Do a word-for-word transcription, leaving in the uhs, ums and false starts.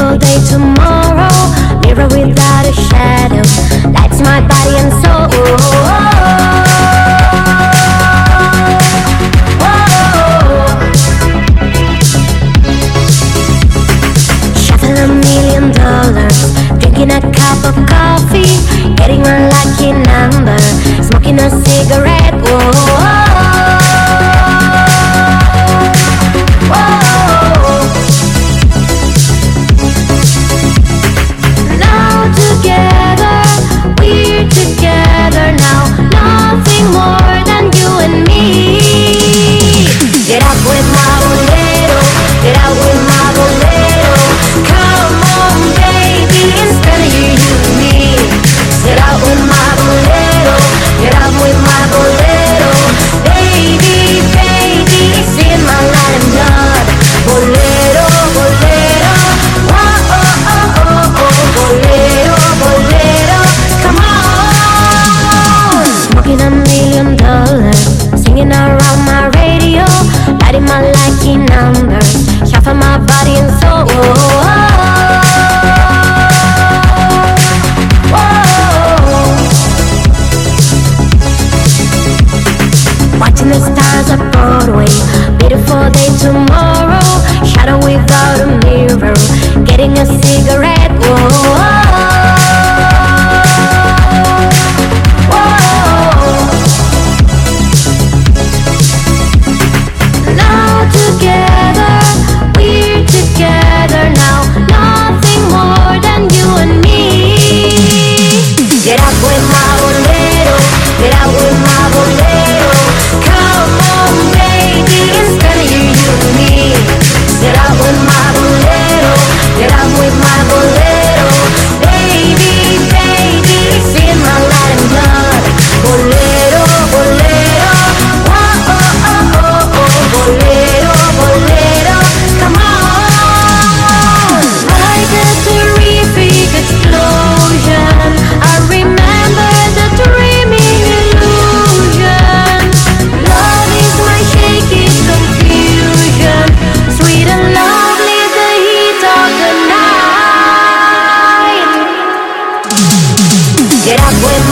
beautiful day tomorrow. Mirror without a shadow, lights my body and soul. Shuffle a million dollars, drinking a cup of coffee, getting a lucky number, smoking a cigarette. Whoa. Singing around my radio, lighting my lucky numbers, shuffle my body and soul. Watching the stars of Broadway, beautiful day tomorrow, shadow without a mirror, getting a cigarette. Whoa. Get up with